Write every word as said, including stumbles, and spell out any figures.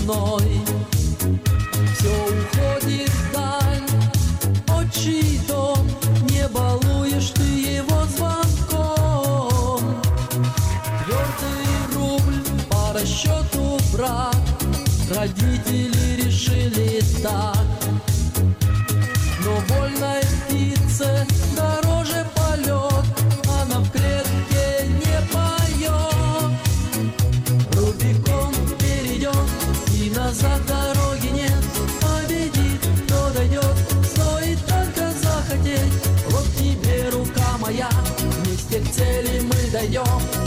мной. Все уходит вдаль, отчий дом, не балуешь ты его звонком. Твердый рубль по расчету брак, родители решили так. Но вольной птице дороже полет, она в клетке не поет. Рубикон перейдет, и назад дороги нет. Победит, кто дойдет, стоит только захотеть. Вот тебе рука моя, вместе к цели мы дойдем.